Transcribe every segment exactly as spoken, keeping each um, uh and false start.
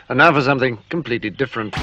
And now for something completely different.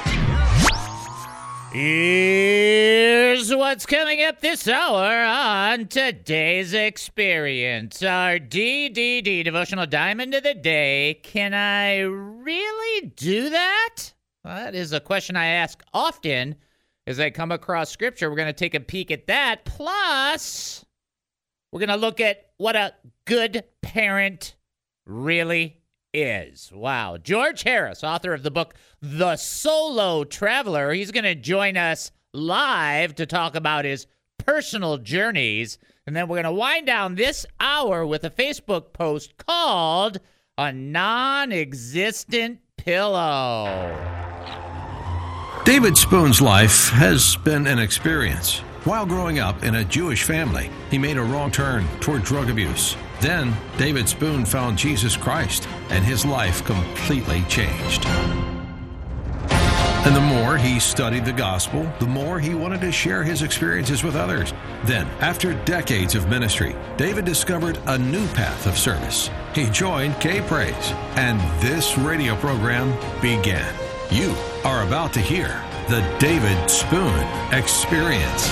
Here's what's coming up this hour on Today's Experience. Our D D D, Devotional Diamond of the Day. Can I really do that? Well, that is a question I ask often as I come across Scripture. We're going to take a peek at that. Plus, we're going to look at what a good parent really is. Wow. George Harris, author of the book The Solo Traveler, he's going to join us live to talk about his personal journeys. And then we're going to wind down this hour with a Facebook post called A Non-Existent Pillow. David Spoon's life has been an experience. While growing up in a Jewish family, he made a wrong turn toward drug abuse. Then, David Spoon found Jesus Christ, and his life completely changed. And the more he studied the gospel, the more he wanted to share his experiences with others. Then, after decades of ministry, David discovered a new path of service. He joined K-Praise, and this radio program began. You are about to hear the David Spoon Experience.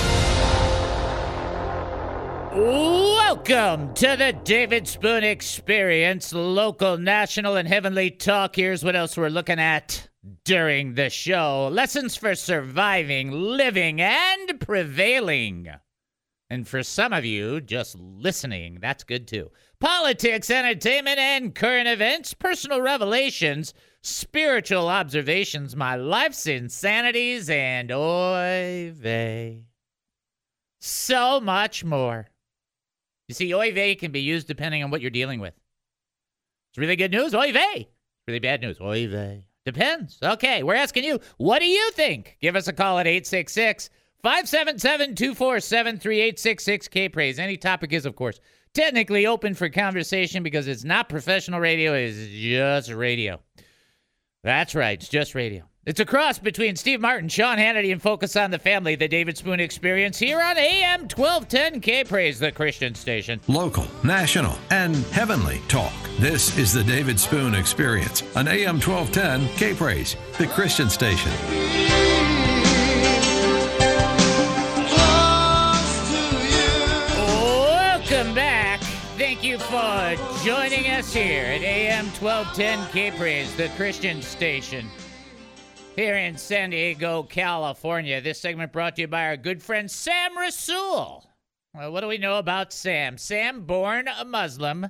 Welcome to the David Spoon Experience, local, national, and heavenly talk. Here's what else we're looking at during the show. Lessons for surviving, living, and prevailing. And for some of you, just listening, that's good too. Politics, entertainment, and current events, personal revelations, spiritual observations, my life's insanities, and oy vey. So much more. You see, oy vey can be used depending on what you're dealing with. It's really good news, oy vey. Really bad news, oy vey. Depends. Okay, we're asking you, what do you think? Give us a call at eight six six, five seven seven, two four seven three, eight six six, K-Praise. Any topic is, of course, technically open for conversation because it's not professional radio, it's just radio. That's right, it's just radio. It's a cross between Steve Martin, Sean Hannity, and Focus on the Family, the David Spoon Experience, here on A M twelve ten K-Praise, the Christian station. Local, national, and heavenly talk. This is the David Spoon Experience on A M twelve ten K-Praise, the Christian station. Welcome back. Thank you for joining us here at A M twelve ten K-Praise, the Christian station. Here in San Diego, California. This segment brought to you by our good friend Sam Rasool. Well, what do we know about Sam? Sam, born a Muslim,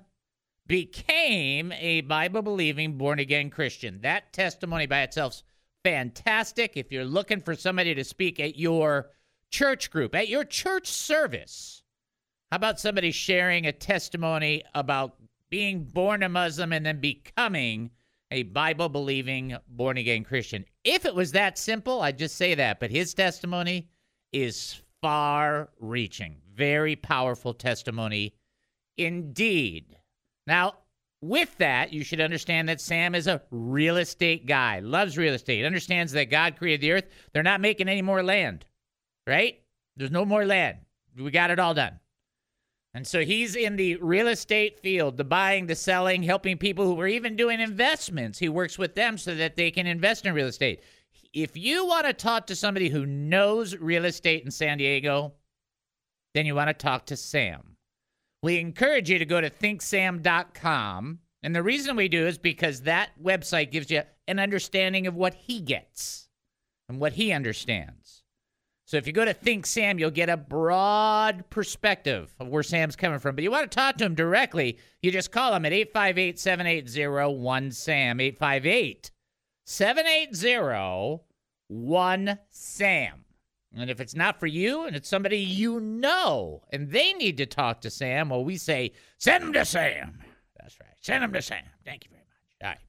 became a Bible-believing, born-again Christian. That testimony by itself is fantastic. If you're looking for somebody to speak at your church group, at your church service, how about somebody sharing a testimony about being born a Muslim and then becoming a Bible-believing, born-again Christian? If it was that simple, I'd just say that. But his testimony is far-reaching. Very powerful testimony indeed. Now, with that, you should understand that Sam is a real estate guy, loves real estate, understands that God created the earth. They're not making any more land, right? There's no more land. We got it all done. And so he's in the real estate field, the buying, the selling, helping people who are even doing investments. He works with them so that they can invest in real estate. If you want to talk to somebody who knows real estate in San Diego, then you want to talk to Sam. We encourage you to go to think sam dot com. And the reason we do is because that website gives you an understanding of what he gets and what he understands. So if you go to Think Sam, you'll get a broad perspective of where Sam's coming from. But you want to talk to him directly, you just call him at eight five eight, seven eight zero, one SAM, eight five eight, seven eight zero, one SAM. And if it's not for you and it's somebody you know and they need to talk to Sam, well, we say, send them to Sam. That's right. Send them to Sam. Thank you very much. All right.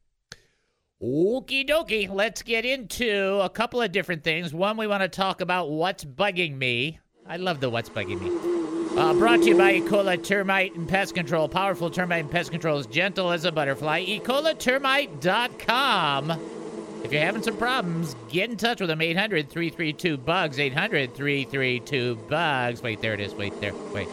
Okie dokie, let's get into a couple of different things. One, we want to talk about what's bugging me. I love the what's bugging me. Uh, brought to you by E. coli Termite and Pest Control. Powerful termite and pest control is gentle as a butterfly. E. coli termite dot com. If you're having some problems, get in touch with them. eight hundred, three three two, B U G S. eight hundred, three three two, B U G S. Wait, there it is. Wait, there. Wait.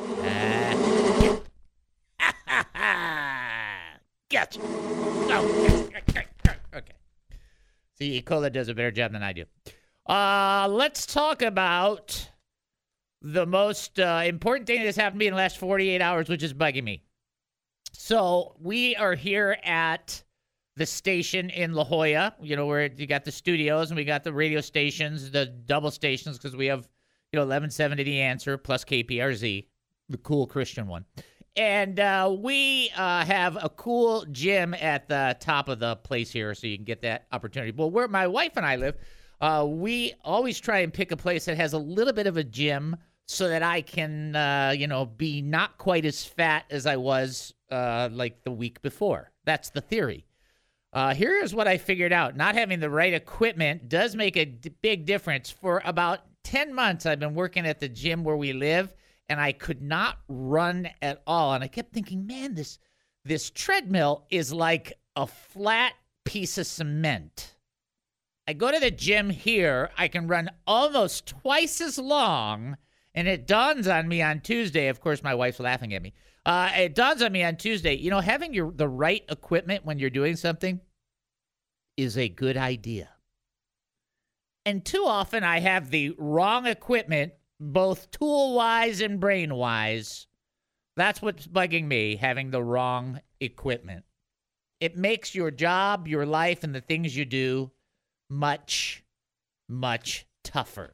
Ah. Gotcha. Oh, okay. Okay. See, Cola does a better job than I do. Uh, let's talk about the most uh, important thing that's happened to me in the last forty-eight hours, which is bugging me. So we are here at the station in La Jolla, you know, where you got the studios and we got the radio stations, the double stations, because we have, you know, eleven seventy The Answer plus K P R Z, the cool Christian one. And uh, we uh, have a cool gym at the top of the place here, so you can get that opportunity. Well, where my wife and I live, uh, we always try and pick a place that has a little bit of a gym so that I can, uh, you know, be not quite as fat as I was uh, like the week before. That's the theory. Uh, here's what I figured out. Not having the right equipment does make a d- big difference. For about ten months, I've been working at the gym where we live, and I could not run at all. And I kept thinking, man, this this treadmill is like a flat piece of cement. I go to the gym here, I can run almost twice as long, and it dawns on me on Tuesday. Of course, my wife's laughing at me. Uh, it dawns on me on Tuesday, you know, having your the right equipment when you're doing something is a good idea. And too often I have the wrong equipment, both tool-wise and brain-wise. That's what's bugging me, having the wrong equipment. It makes your job, your life, and the things you do much, much tougher.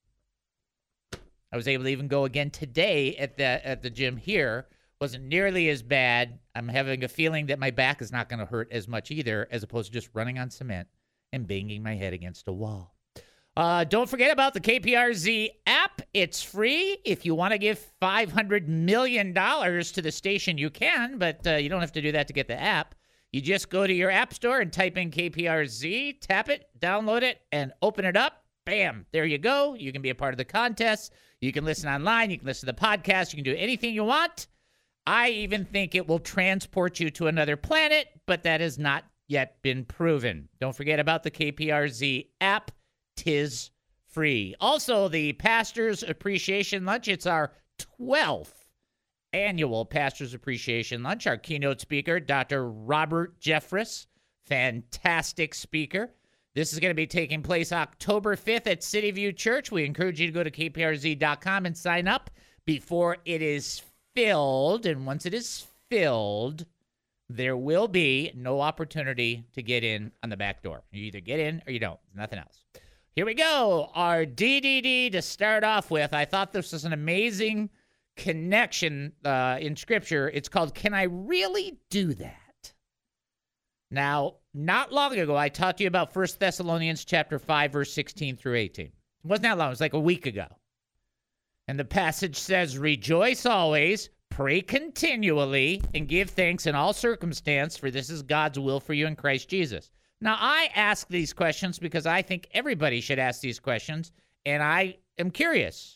I was able to even go again today at the at the gym here. Wasn't nearly as bad. I'm having a feeling that my back is not going to hurt as much either, as opposed to just running on cement and banging my head against a wall. Uh, don't forget about the K P R Z app. It's free. If you want to give five hundred million dollars to the station, you can, but uh, you don't have to do that to get the app. You just go to your app store and type in K P R Z, tap it, download it, and open it up. Bam, there you go. You can be a part of the contest. You can listen online. You can listen to the podcast. You can do anything you want. I even think it will transport you to another planet, but that has not yet been proven. Don't forget about the K P R Z app. Tis free. Also, the Pastor's Appreciation Lunch. It's our twelfth annual Pastor's Appreciation Lunch. Our keynote speaker, Doctor Robert Jeffress, fantastic speaker. This is going to be taking place October fifth at City View Church. We encourage you to go to K P R Z dot com and sign up before it is filled. And once it is filled, there will be no opportunity to get in on the back door. You either get in or you don't. Nothing else. Here we go. Our D D D to start off with. I thought this was an amazing connection uh, in Scripture. It's called, Can I Really Do That? Now, not long ago, I talked to you about First Thessalonians chapter five, verse sixteen through eighteen. It wasn't that long. It was like a week ago. And the passage says, Rejoice always, pray continually, and give thanks in all circumstance, for this is God's will for you in Christ Jesus. Now, I ask these questions because I think everybody should ask these questions, and I am curious.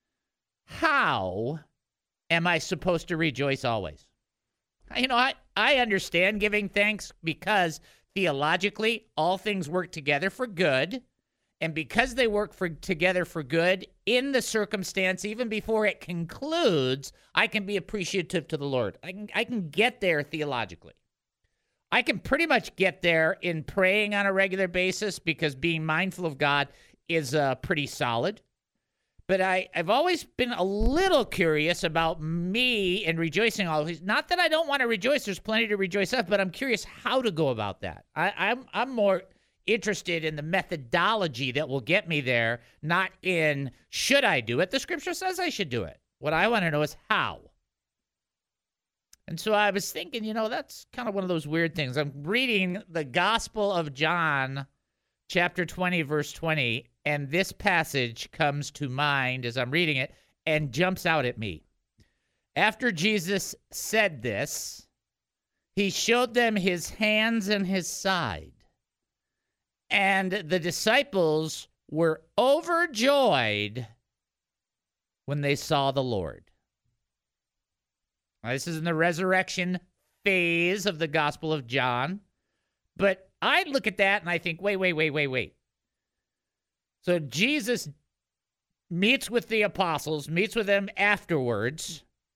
How am I supposed to rejoice always? You know, I, I understand giving thanks because theologically, all things work together for good. And because they work for together for good in the circumstance, even before it concludes, I can be appreciative to the Lord. I can, I can get there theologically. I can pretty much get there in praying on a regular basis because being mindful of God is uh, pretty solid. But I, I've always been a little curious about me and rejoicing always. Not that I don't want to rejoice. There's plenty to rejoice of, but I'm curious how to go about that. I, I'm I'm more interested in the methodology that will get me there, not in should I do it. The Scripture says I should do it. What I want to know is how. And so I was thinking, you know, that's kind of one of those weird things. I'm reading the Gospel of John, chapter twenty, verse twenty, and this passage comes to mind as I'm reading it and jumps out at me. After Jesus said this, he showed them his hands and his side. And the disciples were overjoyed when they saw the Lord. Now, this is in the resurrection phase of the Gospel of John. But I look at that and I think, wait, wait, wait, wait, wait. So Jesus meets with the apostles, meets with them afterwards.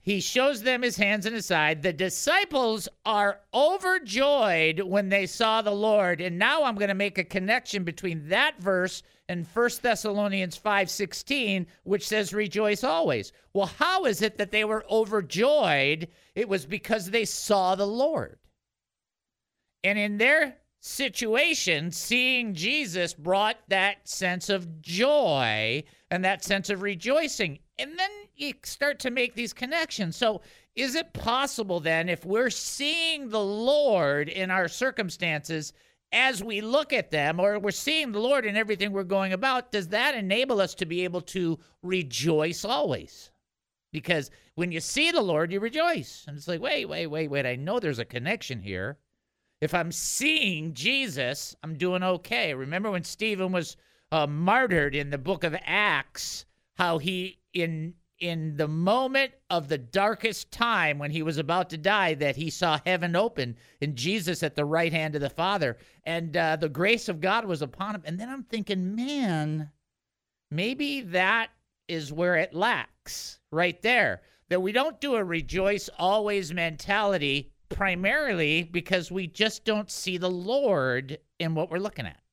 He shows them his hands and his side. The disciples are overjoyed when they saw the Lord. And now I'm going to make a connection between that verse and First Thessalonians five sixteen, which says, rejoice always. Well, how is it that they were overjoyed? It was because they saw the Lord. And in their situation, seeing Jesus brought that sense of joy and that sense of rejoicing. And then you start to make these connections. So is it possible then, if we're seeing the Lord in our circumstances as we look at them, or we're seeing the Lord in everything we're going about, does that enable us to be able to rejoice always? Because when you see the Lord, you rejoice. And it's like, wait, wait, wait, wait. I know there's a connection here. If I'm seeing Jesus, I'm doing okay. Remember when Stephen was uh, martyred in the book of Acts, how he, in in the moment of the darkest time when he was about to die, that he saw heaven open and Jesus at the right hand of the Father, and uh, the grace of God was upon him. And then I'm thinking, man, maybe that is where it lacks right there, that we don't do a rejoice always mentality, primarily because we just don't see the Lord in what we're looking at.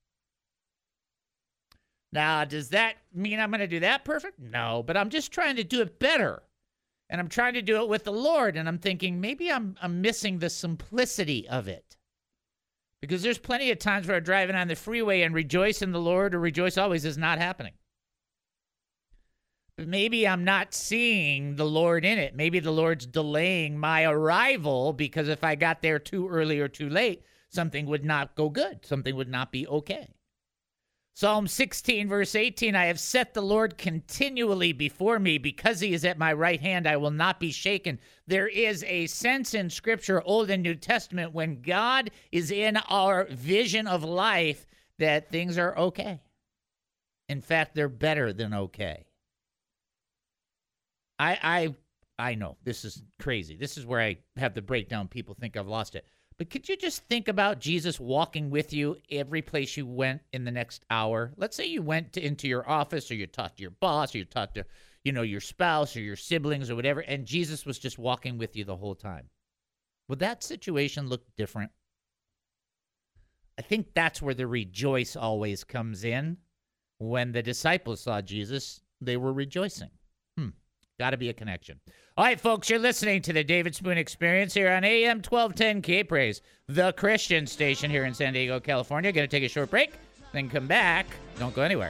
Now, does that mean I'm going to do that perfect? No, but I'm just trying to do it better. And I'm trying to do it with the Lord. And I'm thinking maybe I'm, I'm missing the simplicity of it. Because there's plenty of times where I'm driving on the freeway and rejoice in the Lord or rejoice always is not happening. But maybe I'm not seeing the Lord in it. Maybe the Lord's delaying my arrival because if I got there too early or too late, something would not go good. Something would not be okay. Psalm sixteen, verse eighteen, I have set the Lord continually before me. Because he is at my right hand, I will not be shaken. There is a sense in Scripture, Old and New Testament, when God is in our vision of life, that things are okay. In fact, they're better than okay. I I I know, this is crazy. This is where I have the breakdown. People think I've lost it. But could you just think about Jesus walking with you every place you went in the next hour? Let's say you went to, into your office, or you talked to your boss, or you talked to, you know, your spouse or your siblings or whatever, and Jesus was just walking with you the whole time. Would that situation look different? I think that's where the rejoice always comes in. When the disciples saw Jesus, they were rejoicing. Hmm. Got to be a connection. All right, folks, you're listening to the David Spoon Experience here on A M twelve ten K-Praise, the Christian station here in San Diego, California. Going to take a short break, then come back. Don't go anywhere.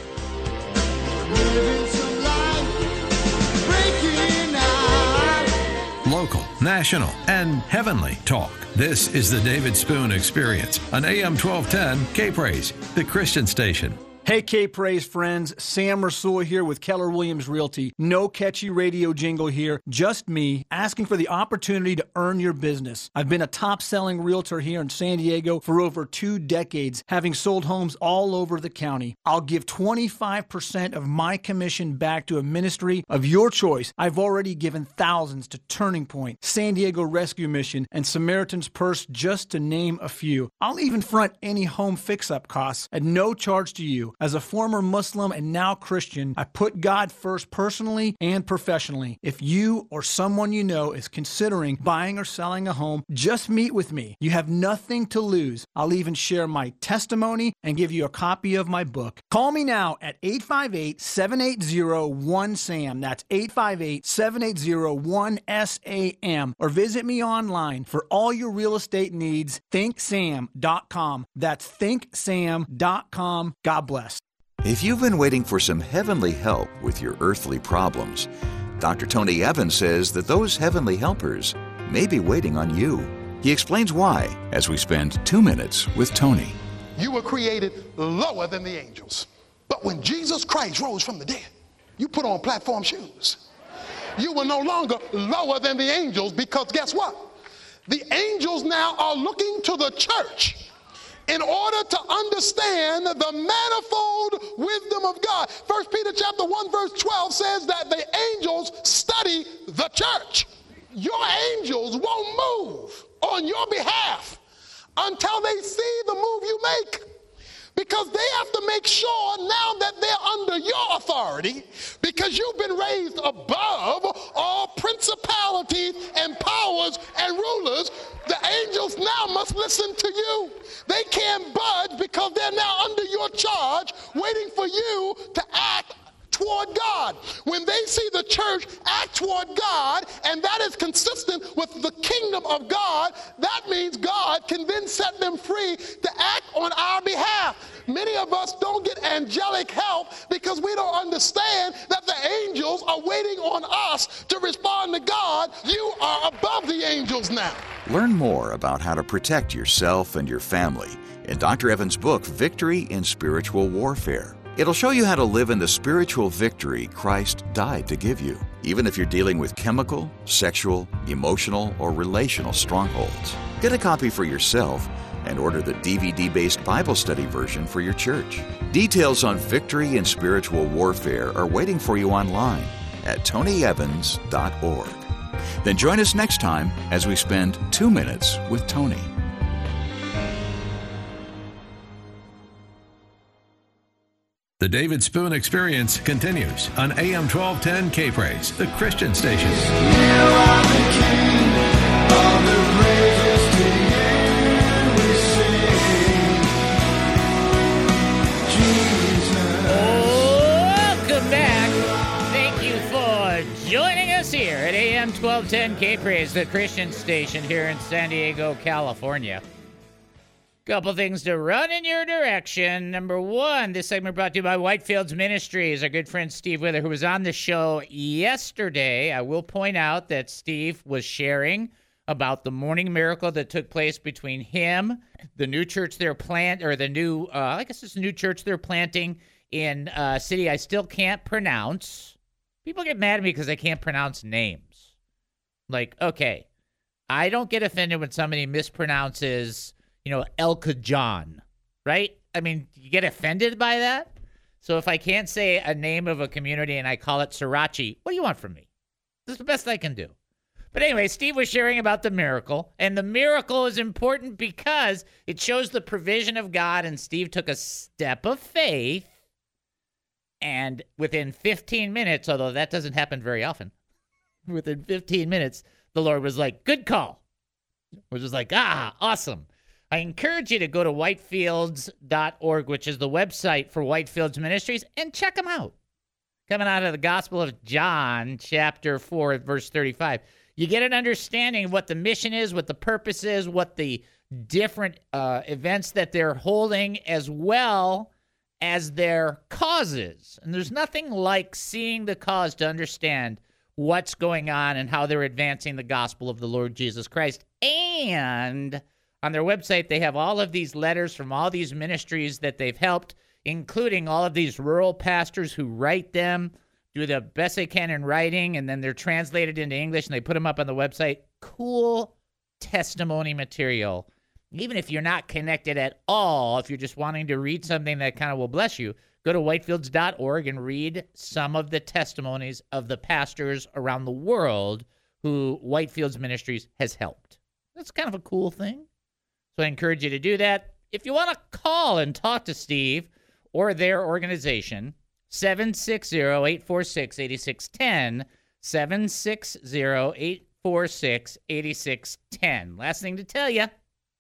Local, national, and heavenly talk. This is the David Spoon Experience on A M twelve ten K-Praise, the Christian station. Hey, K-Praise friends, Sam Rasul here with Keller Williams Realty. No catchy radio jingle here, just me asking for the opportunity to earn your business. I've been a top-selling realtor here in San Diego for over two decades, having sold homes all over the county. I'll give twenty-five percent of my commission back to a ministry of your choice. I've already given thousands to Turning Point, San Diego Rescue Mission, and Samaritan's Purse, just to name a few. I'll even front any home fix-up costs at no charge to you. As a former Muslim and now Christian, I put God first personally and professionally. If you or someone you know is considering buying or selling a home, just meet with me. You have nothing to lose. I'll even share my testimony and give you a copy of my book. Call me now at eight five eight, seven eight zero, one S A M. That's eight five eight, seven eight zero, one S A M. Or visit me online for all your real estate needs, think sam dot com. That's think sam dot com. God bless. If you've been waiting for some heavenly help with your earthly problems, Doctor Tony Evans says that those heavenly helpers may be waiting on you. He explains why as we spend two minutes with Tony. You were created lower than the angels. But when Jesus Christ rose from the dead, you put on platform shoes. You were no longer lower than the angels, because guess what? The angels now are looking to the church in order to understand the manifold wisdom of God. First Peter chapter one verse twelve says that the angels study the church. Your angels won't move on your behalf until they see the move you make. Because they have to make sure now that they're under your authority, because you've been raised above all principalities and powers and rulers, the angels now must listen to you. They can't budge because they're now under your charge, waiting for you to act toward God. When they see the church act toward God, and that is consistent with the kingdom of God, that means God can then set them free to act on our behalf. Many of us don't get angelic help because we don't understand that the angels are waiting on us to respond to God. You are above the angels now. Learn more about how to protect yourself and your family in Doctor Evans' book, Victory in Spiritual Warfare. It'll show you how to live in the spiritual victory Christ died to give you, even if you're dealing with chemical, sexual, emotional, or relational strongholds. Get a copy for yourself and order the D V D-based Bible study version for your church. Details on Victory in Spiritual Warfare are waiting for you online at tony evans dot org. Then join us next time as we spend two minutes with Tony. The David Spoon Experience continues on A M twelve ten K-Praise, the Christian station. Welcome back. Thank you for joining us here at A M twelve ten K-Praise, the Christian station here in San Diego, California. Couple things to run in your direction. Number one, this segment brought to you by Whitefields Ministries. Our good friend Steve Wither, who was on the show yesterday. I will point out that Steve was sharing about the morning miracle that took place between him, the new church they're plant, or the new, uh, I guess it's a new church they're planting in a city I still can't pronounce. People get mad at me because I can't pronounce names. Like, okay, I don't get offended when somebody mispronounces, you know, El-Kajan, right? I mean, you get offended by that? So if I can't say a name of a community and I call it Sriracha, what do you want from me? This is the best I can do. But anyway, Steve was sharing about the miracle, and the miracle is important because it shows the provision of God, and Steve took a step of faith, and within fifteen minutes, although that doesn't happen very often, within fifteen minutes, the Lord was like, good call. We're just like, ah, awesome. I encourage you to go to whitefields dot org, which is the website for Whitefields Ministries, and check them out. Coming out of the Gospel of John, chapter four, verse thirty-five. You get an understanding of what the mission is, what the purpose is, what the different uh, events that they're holding, as well as their causes. And there's nothing like seeing the cause to understand what's going on and how they're advancing the gospel of the Lord Jesus Christ. And on their website, they have all of these letters from all these ministries that they've helped, including all of these rural pastors who write them, do the best they can in writing, and then they're translated into English, and they put them up on the website. Cool testimony material. Even if you're not connected at all, if you're just wanting to read something that kind of will bless you, go to whitefields dot org and read some of the testimonies of the pastors around the world who Whitefields Ministries has helped. That's kind of a cool thing. So I encourage you to do that. If you want to call and talk to Steve or their organization, seven six zero, eight four six, eight six one zero, seven six zero, eight four six, eight six one zero. Last thing to tell you,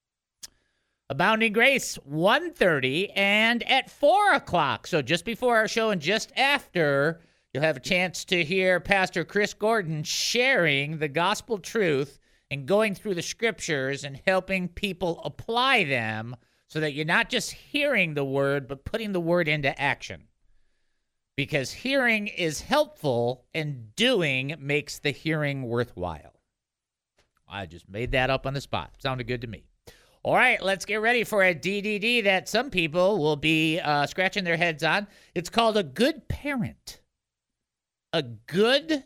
Abounding Grace, one thirty and at four o'clock. So just before our show and just after, you'll have a chance to hear Pastor Chris Gordon sharing the gospel truth and going through the scriptures and helping people apply them so that you're not just hearing the word, but putting the word into action. Because hearing is helpful and doing makes the hearing worthwhile. I just made that up on the spot. Sounded good to me. All right, let's get ready for a D D D that some people will be uh, scratching their heads on. It's called a good parent. A good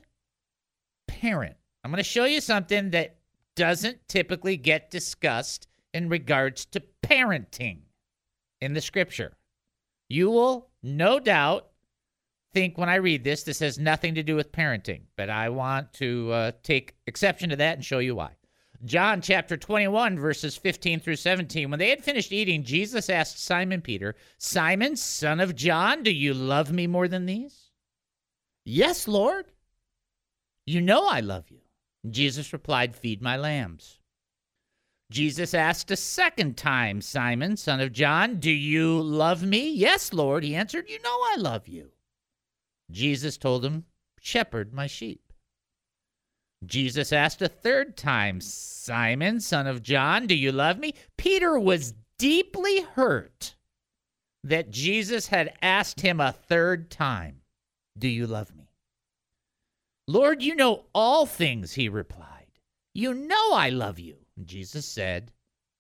parent. I'm going to show you something that doesn't typically get discussed in regards to parenting in the scripture. You will no doubt think when I read this, this has nothing to do with parenting, but I want to uh, take exception to that and show you why. John chapter twenty-one, verses fifteen through seventeen. When they had finished eating, Jesus asked Simon Peter, Simon, son of John, do you love me more than these? Yes, Lord. You know I love you. Jesus replied, feed my lambs. Jesus asked a second time, Simon, son of John, do you love me? Yes, Lord. He answered, you know I love you. Jesus told him, shepherd my sheep. Jesus asked a third time, Simon, son of John, do you love me? Peter was deeply hurt that Jesus had asked him a third time, do you love me? Lord, you know all things, he replied. You know I love you. And Jesus said,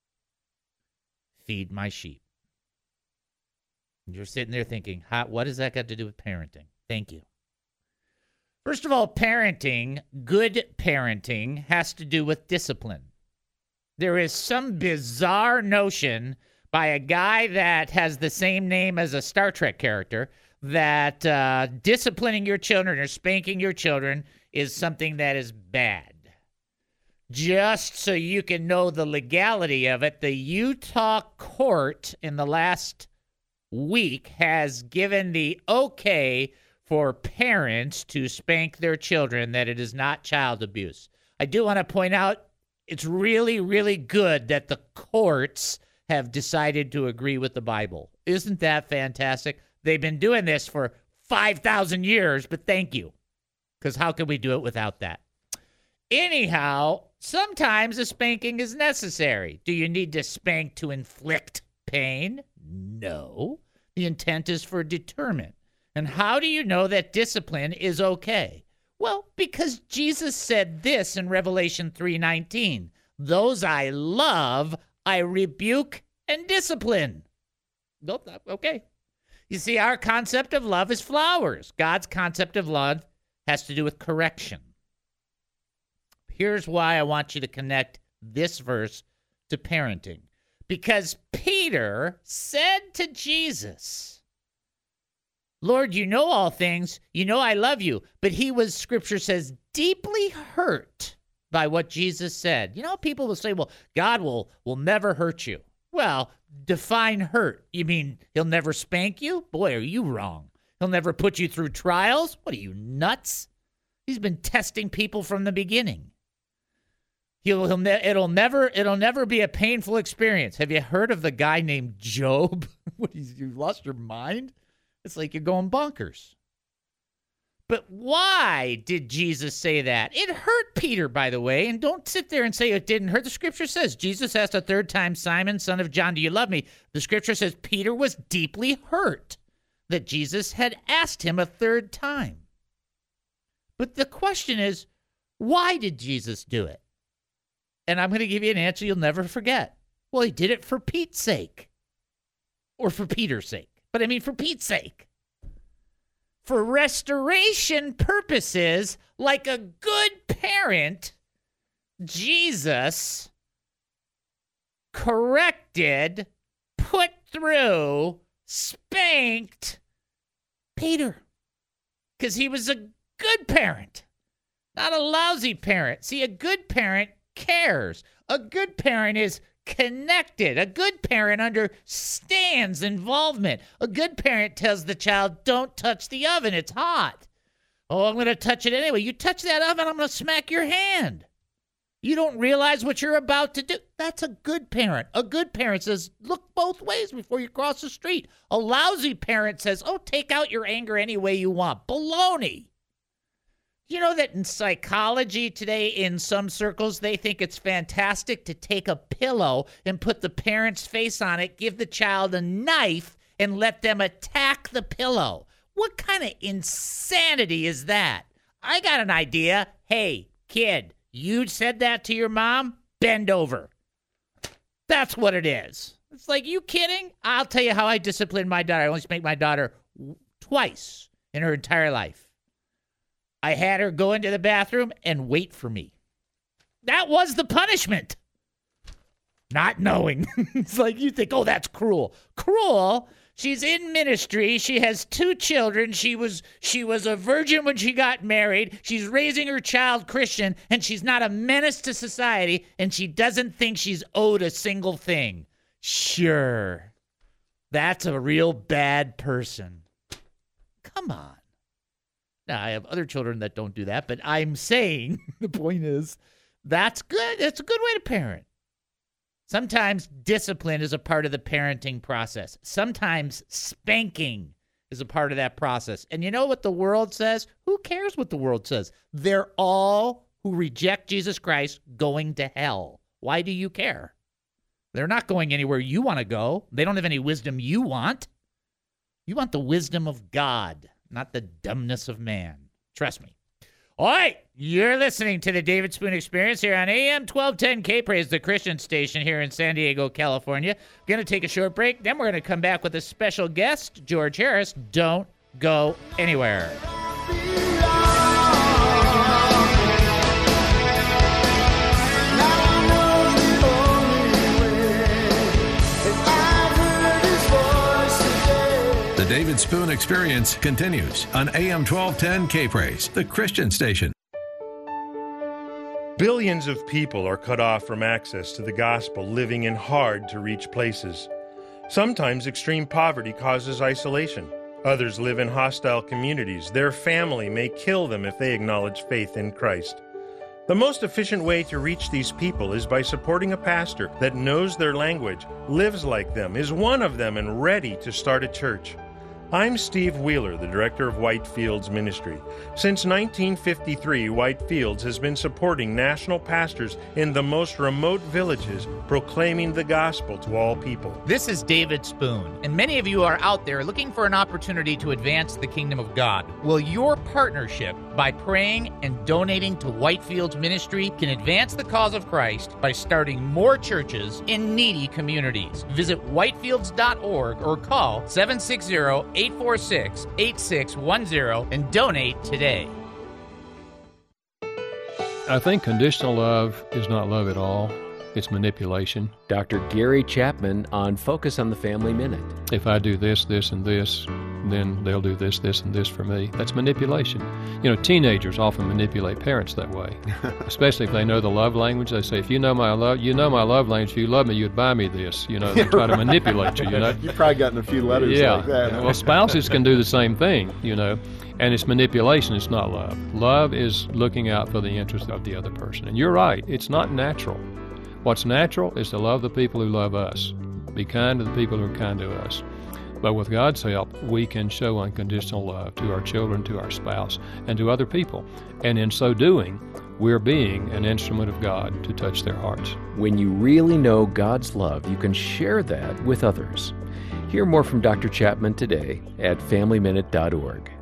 feed my sheep. And you're sitting there thinking, How, what does that got to do with parenting? Thank you. First of all, parenting, good parenting, has to do with discipline. There is some bizarre notion by a guy that has the same name as a Star Trek character that uh, disciplining your children or spanking your children is something that is bad. Just so you can know the legality of it, the Utah court in the last week has given the okay for parents to spank their children, that it is not child abuse. I do want to point out it's really, really good that the courts have decided to agree with the Bible. Isn't that fantastic? They've been doing this for five thousand years, but thank you, because how can we do it without that? Anyhow, sometimes a spanking is necessary. Do you need to spank to inflict pain? No. The intent is for deterrent. And how do you know that discipline is okay? Well, because Jesus said this in Revelation three nineteen, those I love, I rebuke and discipline. Nope, okay. You see, our concept of love is flowers. God's concept of love has to do with correction. Here's why I want you to connect this verse to parenting. Because Peter said to Jesus, Lord, you know all things. You know I love you. But he was, Scripture says, deeply hurt by what Jesus said. You know, people will say, well, God will, will never hurt you. Well, define hurt. You mean he'll never spank you? Boy, are you wrong. He'll never put you through trials? What are you, nuts? He's been testing people from the beginning. He'll, he'll ne- it'll never it'll never be a painful experience. Have you heard of the guy named Job? What, you lost your mind? It's like you're going bonkers. But why did Jesus say that? It hurt Peter, by the way, and don't sit there and say it didn't hurt. The Scripture says, Jesus asked a third time, Simon, son of John, do you love me? The Scripture says Peter was deeply hurt that Jesus had asked him a third time. But the question is, why did Jesus do it? And I'm going to give you an answer you'll never forget. Well, he did it for Pete's sake. Or for Peter's sake. But I mean for Pete's sake. For restoration purposes, like a good parent, Jesus corrected, put through, spanked Peter. Because he was a good parent, not a lousy parent. See, a good parent cares. A good parent is connected. A good parent understands involvement. A good parent tells the child, don't touch the oven, it's hot. Oh, I'm going to touch it anyway. You touch that oven, I'm going to smack your hand. You don't realize what you're about to do. That's a good parent. A good parent says, look both ways before you cross the street. A lousy parent says, oh, take out your anger any way you want. Baloney. You know that in psychology today, in some circles, they think it's fantastic to take a pillow and put the parent's face on it, give the child a knife, and let them attack the pillow. What kind of insanity is that? I got an idea. Hey, kid, you said that to your mom? Bend over. That's what it is. It's like, you kidding? I'll tell you how I disciplined my daughter. I only spanked my daughter twice in her entire life. I had her go into the bathroom and wait for me. That was the punishment. not knowing. It's like you think, oh, that's cruel. Cruel? She's in ministry. She has two children. She was she was a virgin when she got married. She's raising her child Christian, and she's not a menace to society, and she doesn't think she's owed a single thing. Sure. That's a real bad person. Come on. Now, I have other children that don't do that, but I'm saying the point is that's good. That's a good way to parent. Sometimes discipline is a part of the parenting process. Sometimes spanking is a part of that process. And you know what the world says? Who cares what the world says? They're all who reject Jesus Christ going to hell. Why do you care? They're not going anywhere you want to go. They don't have any wisdom you want. You want the wisdom of God, not the dumbness of man. Trust me. All right, you're listening to the David Spoon Experience here on A M twelve ten K-Praise, the Christian station here in San Diego, California. Going to take a short break, then we're going to come back with a special guest, George Harris. Don't go anywhere. The David Spoon Experience continues on A M twelve ten K-Praise, the Christian station. Billions of people are cut off from access to the gospel, living in hard-to-reach places. Sometimes extreme poverty causes isolation. Others live in hostile communities. Their family may kill them if they acknowledge faith in Christ. The most efficient way to reach these people is by supporting a pastor that knows their language, lives like them, is one of them, and ready to start a church. I'm Steve Wheeler, the director of Whitefields Ministry. Since nineteen fifty-three, Whitefields has been supporting national pastors in the most remote villages, proclaiming the gospel to all people. This is David Spoon, and many of you are out there looking for an opportunity to advance the kingdom of God. Well, your partnership by praying and donating to Whitefields Ministry can advance the cause of Christ by starting more churches in needy communities. Visit whitefields dot org or call seven six zero, eight four six, eight six one zero and donate today. I think conditional love is not love at all. It's manipulation. Doctor Gary Chapman on Focus on the Family Minute. If I do this, this, and this, then they'll do this, this, and this for me. That's manipulation. You know, teenagers often manipulate parents that way, especially if they know the love language. They say, if you know my love, you know my love language. If you love me, you'd buy me this. You know, they try to manipulate you, you know. You've probably gotten a few letters yeah. like that. Well, spouses can do the same thing, you know, and it's manipulation. It's not love. Love is looking out for the interest of the other person. And you're right. It's not natural. What's natural is to love the people who love us, be kind to the people who are kind to us. But with God's help, we can show unconditional love to our children, to our spouse, and to other people. And in so doing, we're being an instrument of God to touch their hearts. When you really know God's love, you can share that with others. Hear more from Doctor Chapman today at family minute dot org.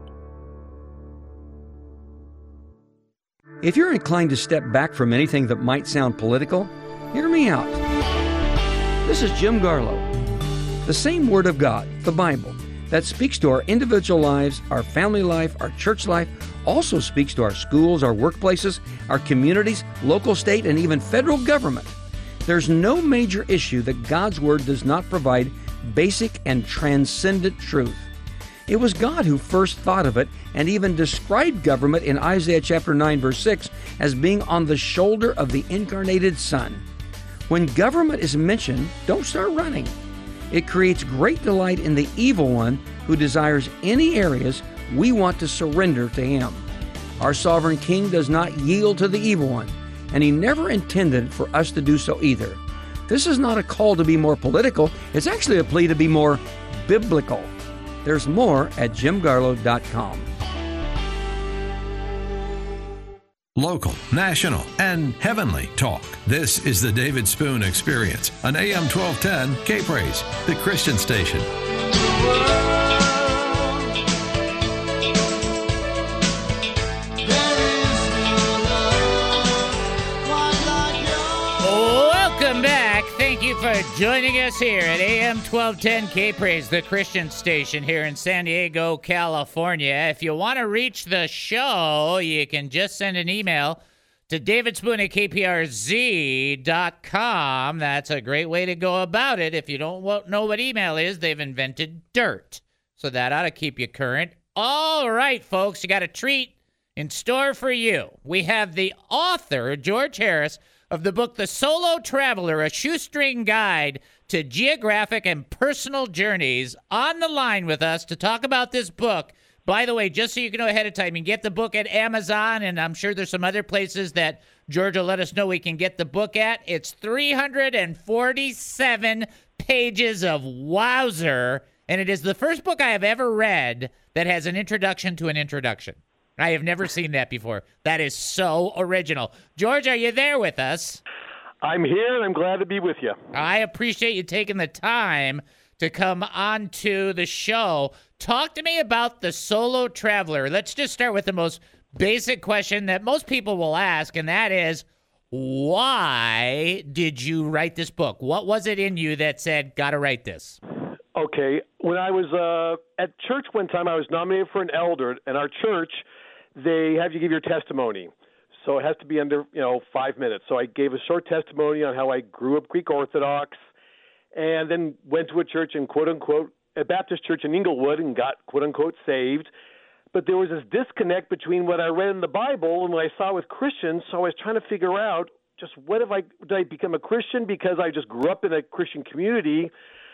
If you're inclined to step back from anything that might sound political, hear me out. This is Jim Garlow. The same Word of God, the Bible, that speaks to our individual lives, our family life, our church life, also speaks to our schools, our workplaces, our communities, local, state, and even federal government. There's no major issue that God's Word does not provide basic and transcendent truth. It was God who first thought of it and even described government in Isaiah chapter nine, verse six, as being on the shoulder of the incarnated Son. When government is mentioned, don't start running. It creates great delight in the evil one who desires any areas we want to surrender to him. Our sovereign King does not yield to the evil one, and he never intended for us to do so either. This is not a call to be more political. It's actually a plea to be more biblical. There's more at jim garlow dot com. Local, national, and heavenly talk. This is the David Spoon Experience on A M twelve ten K-Praise, the Christian station. Welcome back. Thank you for joining us here at A M twelve ten K-Praise, the Christian station here in San Diego, California. If you want to reach the show, you can just send an email to to David Spoon at K P R Z dot com. That's a great way to go about it. If you don't know what email is, they've invented dirt. So that ought to keep you current. All right, folks, you got a treat in store for you. We have the author, George Harris, of the book The Solo Traveler, a shoestring guide to geographic and personal journeys, on the line with us to talk about this book. By the way, just so you can know ahead of time, you can get the book at Amazon, and I'm sure there's some other places that George will let us know we can get the book at. It's three hundred forty-seven pages of wowzer, and it is the first book I have ever read that has an introduction to an introduction. I have never seen that before. That is so original. George, are you there with us? I'm here, and I'm glad to be with you. I appreciate you taking the time to come on to the show. Talk to me about The Solo Traveler. Let's just start with the most basic question that most people will ask, and that is, why did you write this book? What was it in you that said, gotta write this? Okay. When I was uh, at church one time, I was nominated for an elder, and our church, they have you give your testimony. So it has to be under, you know, five minutes. So I gave a short testimony on how I grew up Greek Orthodox, and then went to a church in quote-unquote, a Baptist church in Inglewood, and got quote-unquote saved. But there was this disconnect between what I read in the Bible and what I saw with Christians, so I was trying to figure out just what if I, did I become a Christian because I just grew up in a Christian community?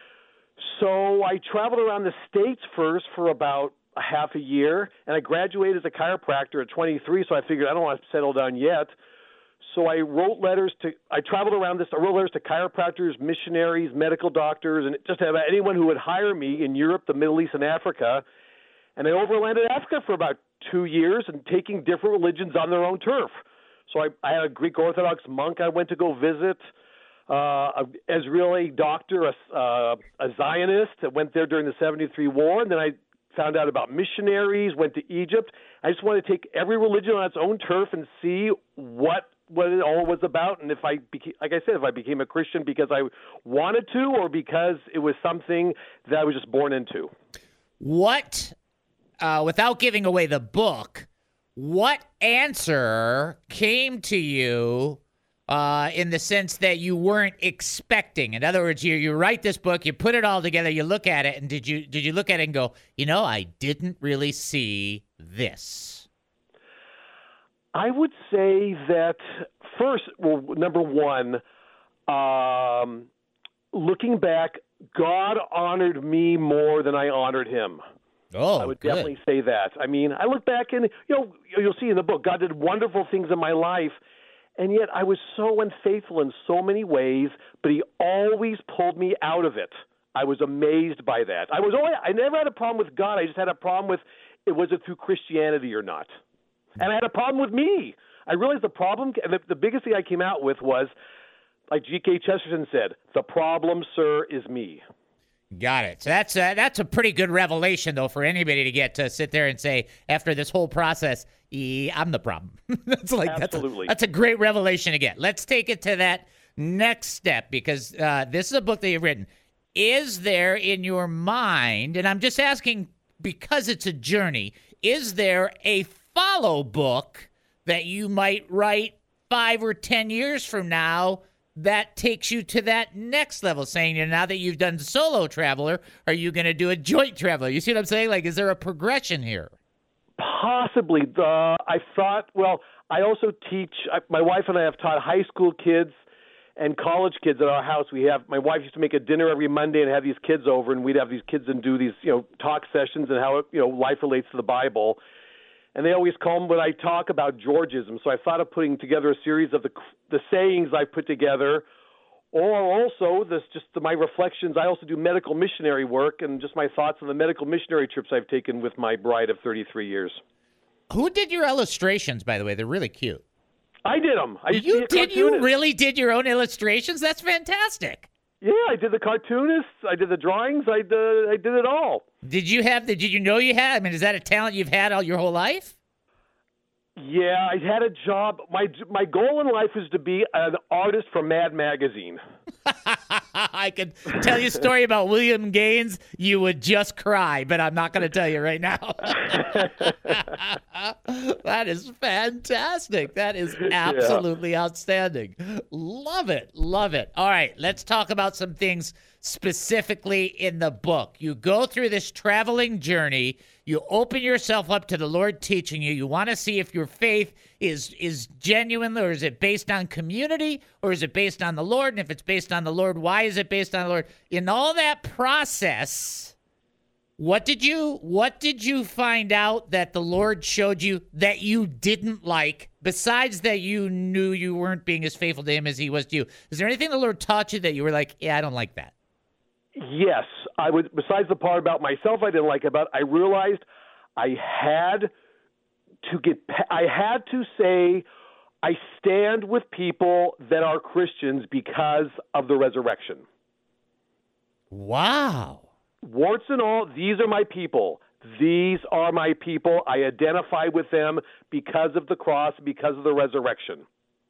So I traveled around the States first for about a half a year, and I graduated as a chiropractor at twenty-three, so I figured I don't want to settle down yet. So I wrote letters to, I traveled around this, I wrote letters to chiropractors, missionaries, medical doctors, and just about anyone who would hire me in Europe, the Middle East, and Africa. And I overlanded Africa for about two years and taking different religions on their own turf. So I, I had a Greek Orthodox monk I went to go visit, uh, an Israeli doctor, a, uh, a Zionist that went there during the seventy-three war, and then I found out about missionaries, went to Egypt. I just wanted to take every religion on its own turf and see what what it all was about, and if I became, like I said, if I became a Christian because I wanted to or because it was something that I was just born into. What, uh, without giving away the book, what answer came to you uh, in the sense that you weren't expecting? In other words, you you write this book, you put it all together, you look at it, and did you did you look at it and go, you know, I didn't really see this? I would say that first, well, number one, um, looking back, God honored me more than I honored him. Oh, I would good. definitely say that. I mean, I look back and, you know, you'll see in the book, God did wonderful things in my life, and yet I was so unfaithful in so many ways, but he always pulled me out of it. I was amazed by that. I was only, I never had a problem with God. I just had a problem with, it was it through Christianity or not? And I had a problem with me. I realized the problem, the, the biggest thing I came out with was, like G K Chesterton said, the problem, sir, is me. Got it. So that's a, that's a pretty good revelation, though, for anybody to get to sit there and say, after this whole process, e, I'm the problem. That's like Absolutely. That's a, that's a great revelation to get. Let's take it to that next step, because uh, this is a book that you've written. Is there in your mind, and I'm just asking because it's a journey, is there a follow book that you might write five or ten years from now that takes you to that next level, saying, you know, now that you've done Solo Traveler, are you going to do a Joint Traveler? You see what I'm saying? Like, is there a progression here? Possibly. Uh, I thought, well, I also teach, I, my wife and I have taught high school kids and college kids at our house. We have, my wife used to make a dinner every Monday and have these kids over, and we'd have these kids and do these, you know, talk sessions and how, you know, life relates to the Bible. And they always call them when I talk about Georgism. So I thought of putting together a series of the the sayings I put together, or also this just the, my reflections. I also do medical missionary work and just my thoughts on the medical missionary trips I've taken with my bride of thirty-three years. Who did your illustrations, by the way? They're really cute. I did them. I used you to be a did? cartoonist. You really did your own illustrations? That's fantastic. Yeah, I did the cartoonists. I did the drawings. I did, I did it all. Did you have? Did you know you had? I mean, is that a talent you've had all your whole life? Yeah, I had a job. My my goal in life was to be an artist for Mad Magazine. I could tell you a story about William Gaines. You would just cry, but I'm not going to tell you right now. That is fantastic. That is absolutely yeah. outstanding. Love it. Love it. All right, let's talk about some things specifically in the book. You go through this traveling journey. You open yourself up to the Lord teaching you. You want to see if your faith is is genuine, or is it based on community, or is it based on the Lord? And if it's based on the Lord, why is it based on the Lord? In all that process, what did you what did you find out that the Lord showed you that you didn't like, besides that you knew you weren't being as faithful to him as he was to you? Is there anything the Lord taught you that you were like, yeah, I don't like that? Yes, I would. Besides the part about myself I didn't like about, I realized I had to get. I had to say, I stand with people that are Christians because of the resurrection. Wow. Warts and all, these are my people. These are my people. I identify with them because of the cross, because of the resurrection.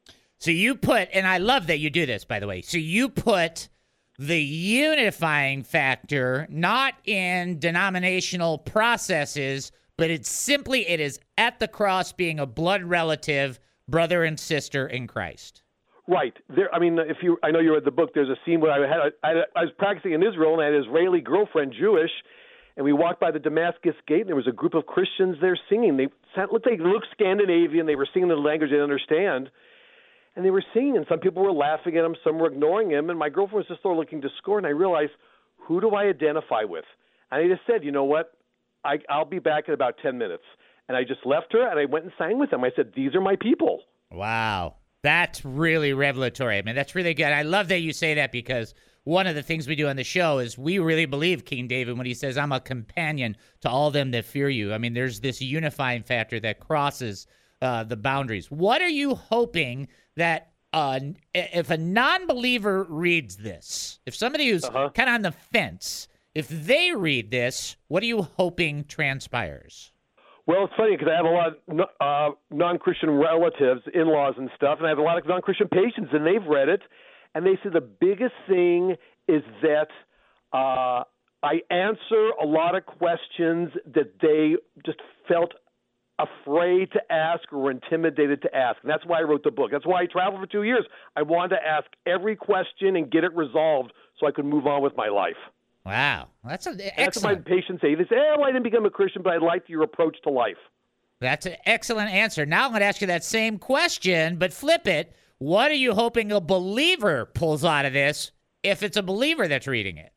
So you put, and I love that you do this, by the way. So you put the unifying factor not in denominational processes, but it's simply, it is at the cross, being a blood relative, brother and sister in Christ. Right. There. I mean, if you, I know you read the book. There's a scene where I had, I, I was practicing in Israel, and I had an Israeli girlfriend, Jewish, and we walked by the Damascus Gate, and there was a group of Christians there singing. They looked like they looked Scandinavian. They were singing in a language they didn't understand, and they were singing. And some people were laughing at him, some were ignoring him. And my girlfriend was just sort of looking to score, and I realized, who do I identify with? And I just said, you know what? I, I'll be back in about ten minutes. And I just left her, and I went and sang with them. I said, these are my people. Wow. That's really revelatory. I mean, that's really good. I love that you say that, because one of the things we do on the show is we really believe King David when he says, I'm a companion to all them that fear you. I mean, there's this unifying factor that crosses uh, the boundaries. What are you hoping that uh, if a non-believer reads this, if somebody who's uh-huh. kind of on the fence, if they read this, what are you hoping transpires? Well, it's funny because I have a lot of uh, non-Christian relatives, in-laws and stuff, and I have a lot of non-Christian patients, and they've read it, and they say the biggest thing is that uh, I answer a lot of questions that they just felt afraid to ask or were intimidated to ask, and that's why I wrote the book. That's why I traveled for two years. I wanted to ask every question and get it resolved so I could move on with my life. Wow, that's a, excellent. That's what my patients say. They say, oh, I didn't become a Christian, but I liked your approach to life. That's an excellent answer. Now I'm going to ask you that same question, but flip it. What are you hoping a believer pulls out of this if it's a believer that's reading it?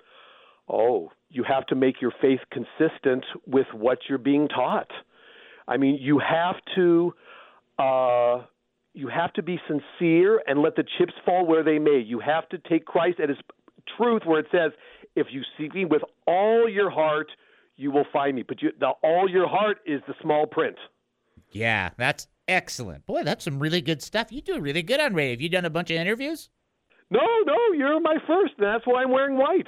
Oh, you have to make your faith consistent with what you're being taught. I mean, you have to uh, you have to be sincere and let the chips fall where they may. You have to take Christ at his truth, where it says, if you seek me with all your heart, you will find me. But you, the all your heart is the small print. Yeah, that's excellent. Boy, that's some really good stuff. You do really good on radio. Have you done a bunch of interviews? No, no, you're my first, and that's why I'm wearing white.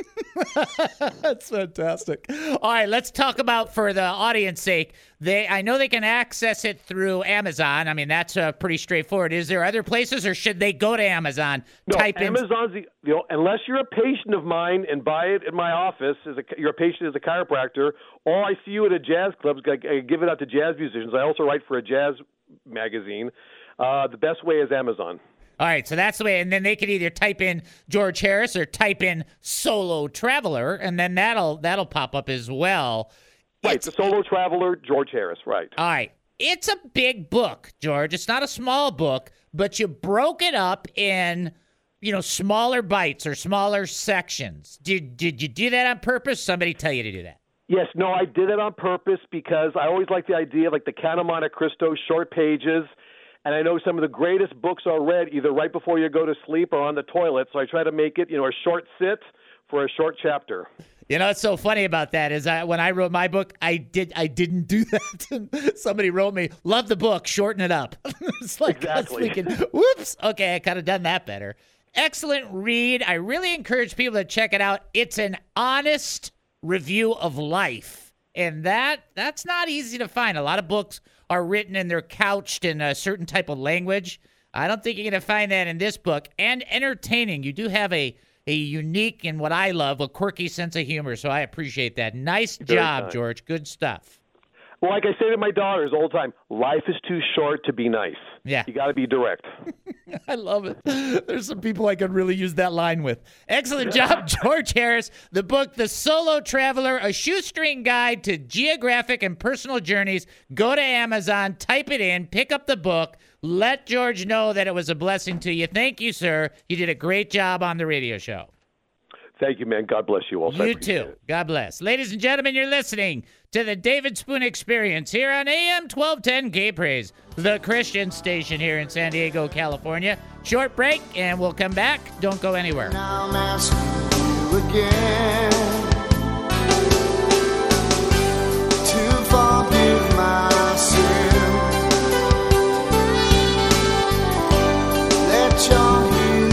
That's fantastic. All right, let's talk about, for the audience sake, they I know they can access it through Amazon. I mean, that's uh, pretty straightforward. Is there other places, or should they go to Amazon? No, type Amazon's the, you know, unless you're a patient of mine and buy it in my office, as a, you're a patient as a chiropractor, or I see you at a jazz club, I, I give it out to jazz musicians. I also write for a jazz magazine. Uh, the best way is Amazon. All right, so that's the way, and then they could either type in George Harris or type in Solo Traveler, and then that'll that'll pop up as well. Right, it's, the Solo Traveler, George Harris, right. All right, it's a big book, George. It's not a small book, but you broke it up in, you know, smaller bites or smaller sections. Did did you do that on purpose? Somebody tell you to do that? Yes, no, I did it on purpose because I always like the idea of like the Count of Monte Cristo, short pages. And I know some of the greatest books are read either right before you go to sleep or on the toilet. So I try to make it, you know, a short sit for a short chapter. You know, what's so funny about that is I, when I wrote my book, I did I didn't do that. Somebody wrote me, love the book, shorten it up. It's like exactly. I was thinking, whoops, okay, I could have done that better. Excellent read. I really encourage people to check it out. It's an honest review of life, and that that's not easy to find. A lot of books are written and they're couched in a certain type of language. I don't think you're going to find that in this book. And entertaining. You do have a, a unique and what I love, a quirky sense of humor, so I appreciate that. Nice Very job, kind. George. Good stuff. Well, like I say to my daughters all the time, life is too short to be nice. Yeah. You got to be direct. I love it. There's some people I could really use that line with. Excellent job, George Harris. The book, The Solo Traveler, A Shoestring Guide to Geographic and Personal Journeys. Go to Amazon, type it in, pick up the book. Let George know that it was a blessing to you. Thank you, sir. You did a great job on the radio show. Thank you, man. God bless you also. You too. God bless. Ladies and gentlemen, you're listening to the David Spoon Experience here on A M twelve ten K-Praise, the Christian station here in San Diego, California. Short break, and we'll come back. Don't go anywhere. Now I'm asking you again to forgive my sin. Let your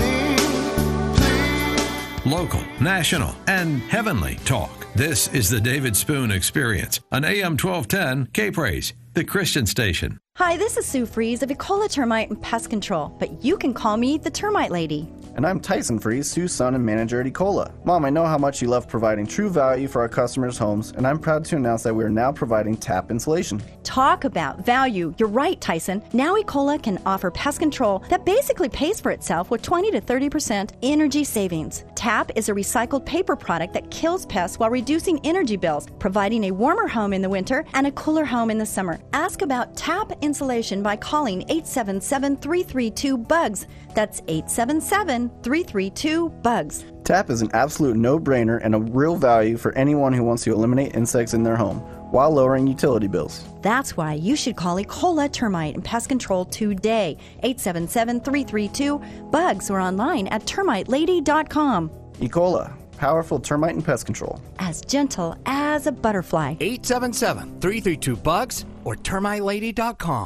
Local, national, and heavenly talk. This is the David Spoon Experience on A M twelve ten K-Praise, the Christian station. Hi, this is Sue Fries of Ecola Termite and Pest Control, but you can call me the Termite Lady. And I'm Tyson Fries, Sue's son and manager at Ecola. Mom, I know how much you love providing true value for our customers' homes, and I'm proud to announce that we are now providing tap insulation. Talk about value. You're right, Tyson. Now Ecola can offer pest control that basically pays for itself with twenty to thirty percent energy savings. Tap is a recycled paper product that kills pests while reducing energy bills, providing a warmer home in the winter and a cooler home in the summer. Ask about Tap insulation by calling eight seven seven, three three two, B U G S. That's eight seven seven, three three two, B U G S. Tap is an absolute no-brainer and a real value for anyone who wants to eliminate insects in their home while lowering utility bills. That's why you should call Ecola Termite and Pest Control today. eight seven seven, three three two, B U G S or online at termite lady dot com. Ecola, powerful termite and pest control. As gentle as a butterfly. eight seven seven, three three two, B U G S or termite lady dot com.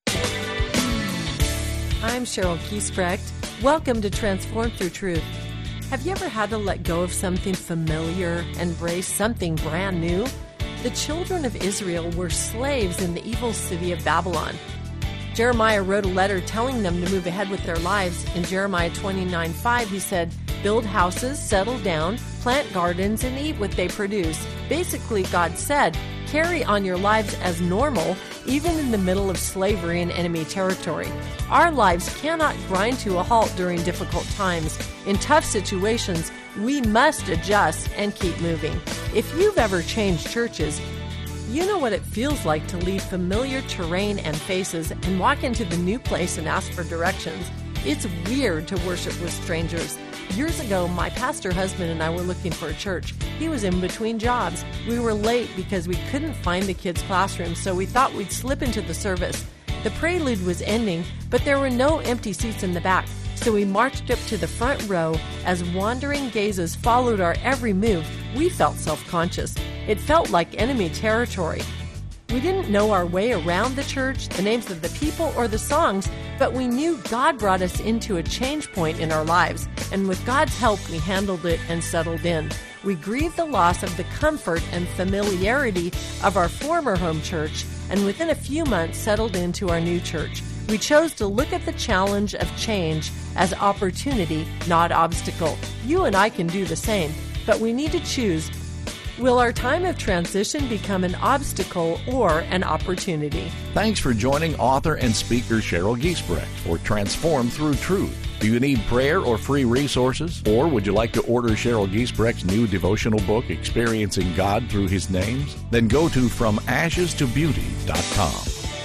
I'm Cheryl Kiesbrecht. Welcome to Transform Through Truth. Have you ever had to let go of something familiar and embrace something brand new? The children of Israel were slaves in the evil city of Babylon. Jeremiah wrote a letter telling them to move ahead with their lives. In Jeremiah twenty-nine five, he said, build houses, settle down, plant gardens, and eat what they produce. Basically, God said, carry on your lives as normal, even in the middle of slavery and enemy territory. Our lives cannot grind to a halt during difficult times. In tough situations, we must adjust and keep moving. If you've ever changed churches, you know what it feels like to leave familiar terrain and faces and walk into the new place and ask for directions. It's weird to worship with strangers. Years ago, my pastor husband and I were looking for a church. He was in between jobs. We were late because we couldn't find the kids' classroom, so we thought we'd slip into the service. The prelude was ending, but there were no empty seats in the back, so we marched up to the front row. As wandering gazes followed our every move, we felt self-conscious. It felt like enemy territory. We didn't know our way around the church, the names of the people, or the songs, but we knew God brought us into a change point in our lives, and with God's help, we handled it and settled in. We grieved the loss of the comfort and familiarity of our former home church, and within a few months settled into our new church. We chose to look at the challenge of change as opportunity, not obstacle. You and I can do the same, but we need to choose. Will our time of transition become an obstacle or an opportunity? Thanks for joining author and speaker Cheryl Giesbrecht for Transform Through Truth. Do you need prayer or free resources? Or would you like to order Cheryl Giesbrecht's new devotional book, Experiencing God Through His Names? Then go to from ashes to beauty dot com.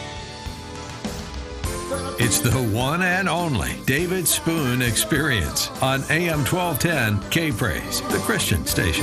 It's the one and only David Spoon Experience on A M twelve ten K-Praise, the Christian station.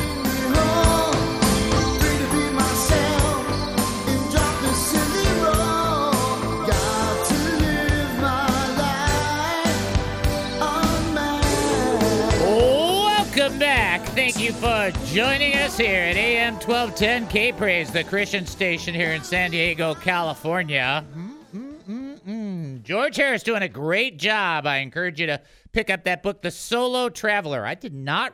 Welcome back. Thank you for joining us here at A M twelve ten K-Praise, the Christian station here in San Diego, California. Mm-mm-mm. George Harris doing a great job. I encourage you to pick up that book, The Solo Traveler. I did not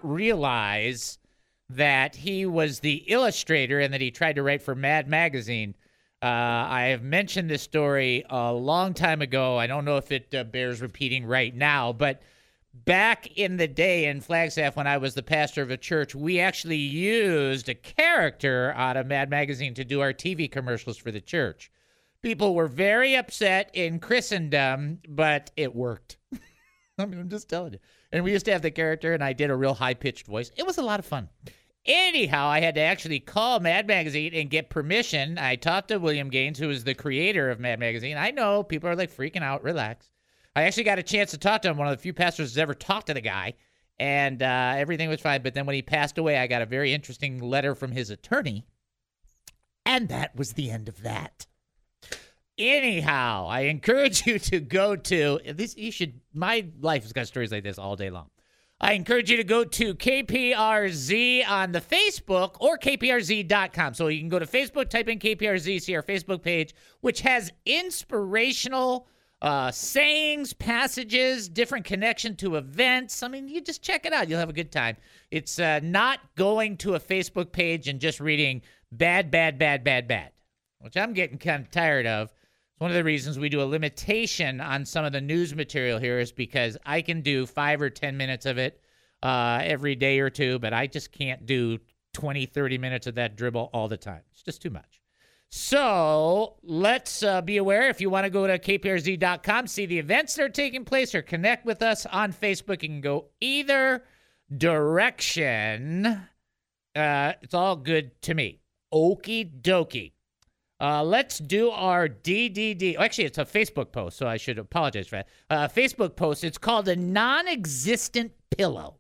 realize that he was the illustrator and that he tried to write for Mad Magazine. Uh, I have mentioned this story a long time ago. I don't know if it uh, bears repeating right now, but back in the day in Flagstaff when I was the pastor of a church, we actually used a character out of Mad Magazine to do our T V commercials for the church. People were very upset in Christendom, but it worked. I mean, I'm just telling you. And we used to have the character, and I did a real high-pitched voice. It was a lot of fun. Anyhow, I had to actually call Mad Magazine and get permission. I talked to William Gaines, who is the creator of Mad Magazine. I know people are like freaking out. Relax. I actually got a chance to talk to him. One of the few pastors who's ever talked to the guy, and uh, everything was fine. But then when he passed away, I got a very interesting letter from his attorney, and that was the end of that. Anyhow, I encourage you to go to this. You should. My life has got stories like this all day long. I encourage you to go to K P R Z on the Facebook or K P R Z dot com. So you can go to Facebook, type in K P R Z, see our Facebook page, which has inspirational uh, sayings, passages, different connection to events. I mean, you just check it out. You'll have a good time. It's uh, not going to a Facebook page and just reading bad, bad, bad, bad, bad, which I'm getting kind of tired of. One of the reasons we do a limitation on some of the news material here is because I can do five or ten minutes of it uh, every day or two, but I just can't do twenty, thirty minutes of that dribble all the time. It's just too much. So let's uh, be aware. If you want to go to K P R Z dot com, see the events that are taking place, or connect with us on Facebook. You can go either direction. Uh, it's all good to me. Okie dokie. Uh, let's do our D D D. Oh, actually, it's a Facebook post, so I should apologize for that. Uh, Facebook post. It's called a non-existent pillow.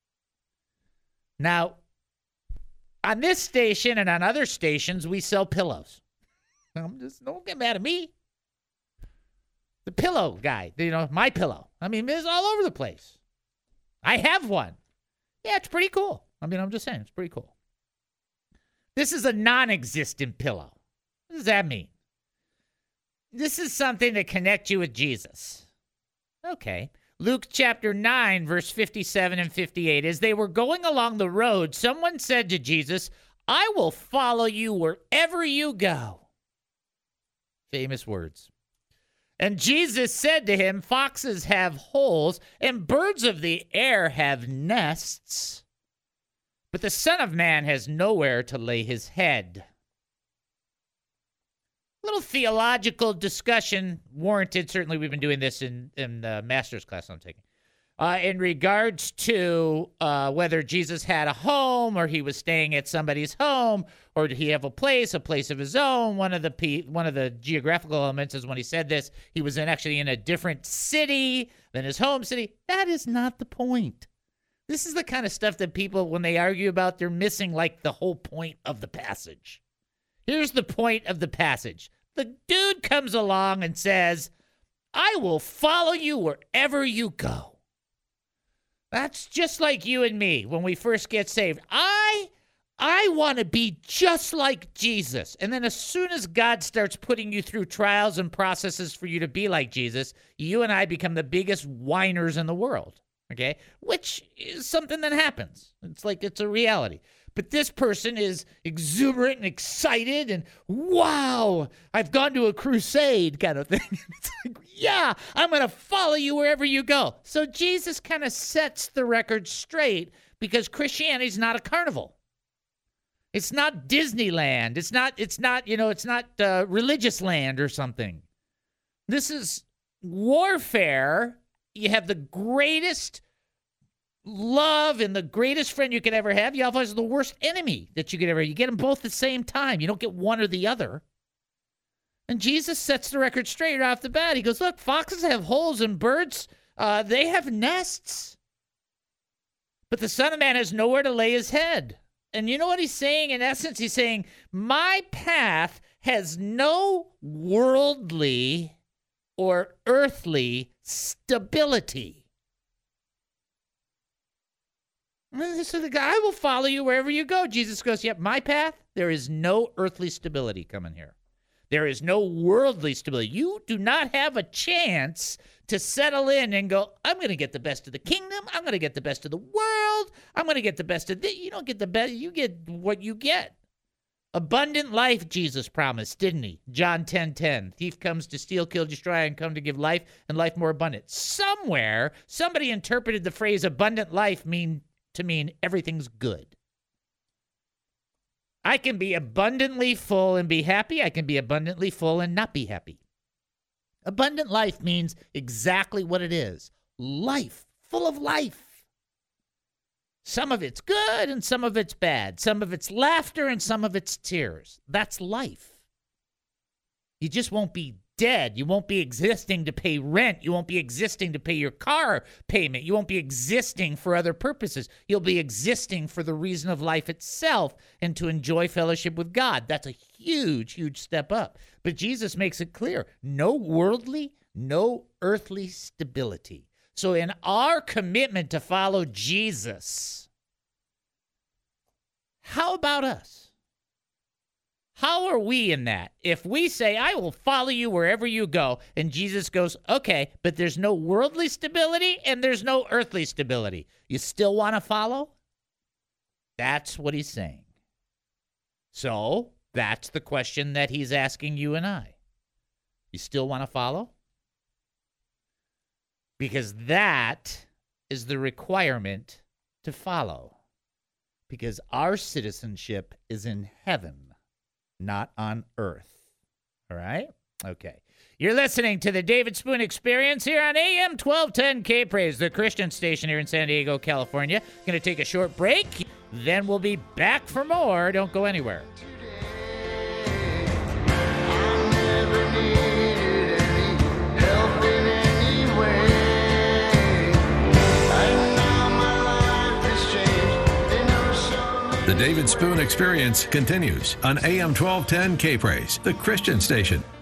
Now, on this station and on other stations, we sell pillows. I'm just, don't get mad at me. The pillow guy, you know, my pillow. I mean, it's all over the place. I have one. Yeah, it's pretty cool. I mean, I'm just saying, it's pretty cool. This is a non-existent pillow. What does that mean? This is something to connect you with Jesus. Okay. Luke chapter nine, verse fifty-seven and fifty-eight. As they were going along the road, someone said to Jesus, I will follow you wherever you go. Famous words. And Jesus said to him, foxes have holes, and birds of the air have nests, but the Son of Man has nowhere to lay his head. Little theological discussion warranted. Certainly, we've been doing this in, in the master's class I'm taking. Uh, in regards to uh, whether Jesus had a home, or he was staying at somebody's home, or did he have a place, a place of his own? One of the P, one of the geographical elements is when he said this, he was in actually in a different city than his home city. That is not the point. This is the kind of stuff that people, when they argue about, they're missing like the whole point of the passage. Here's the point of the passage. The dude comes along and says, I will follow you wherever you go. That's just like you and me when we first get saved. I I want to be just like Jesus. And then as soon as God starts putting you through trials and processes for you to be like Jesus, you and I become the biggest whiners in the world, okay? Which is something that happens. It's like it's a reality. But this person is exuberant and excited and, wow, I've gone to a crusade kind of thing. It's like, yeah, I'm going to follow you wherever you go. So Jesus kind of sets the record straight, because Christianity is not a carnival. It's not Disneyland. It's not, it's not, you know, it's not uh, religious land or something. This is warfare. You have the greatest love and the greatest friend you could ever have. You have the worst enemy that you could ever have. You get them both at the same time. You don't get one or the other. And Jesus sets the record straight right off the bat. He goes, look, foxes have holes and birds, uh, they have nests. But the Son of Man has nowhere to lay his head. And you know what he's saying? In essence, he's saying, my path has no worldly or earthly stability. So the guy will follow you wherever you go. Jesus goes, yep, my path, there is no earthly stability coming here. There is no worldly stability. You do not have a chance to settle in and go, I'm going to get the best of the kingdom. I'm going to get the best of the world. I'm going to get the best of this. You don't get the best. You get what you get. Abundant life, Jesus promised, didn't he? John ten ten. Thief comes to steal, kill, destroy, and come to give life, and life more abundant. Somewhere, somebody interpreted the phrase abundant life mean to mean everything's good. I can be abundantly full and be happy. I can be abundantly full and not be happy. Abundant life means exactly what it is. Life, full of life. Some of it's good and some of it's bad. Some of it's laughter and some of it's tears. That's life. You just won't be dead. You won't be existing to pay rent. You won't be existing to pay your car payment. You won't be existing for other purposes. You'll be existing for the reason of life itself and to enjoy fellowship with God. That's a huge, huge step up. But Jesus makes it clear, no worldly, no earthly stability. So in our commitment to follow Jesus, how about us? How are we in that? If we say, I will follow you wherever you go, and Jesus goes, okay, but there's no worldly stability and there's no earthly stability. You still want to follow? That's what he's saying. So that's the question that he's asking you and I. You still want to follow? Because that is the requirement to follow. Because our citizenship is in heaven, not on earth. All right? Okay. You're listening to the David Spoon Experience here on A M twelve ten K-Praise, the Christian station here in San Diego, California. Going to take a short break. Then we'll be back for more. Don't go anywhere. The David Spoon Experience continues on A M twelve ten K-Praise, the Christian station.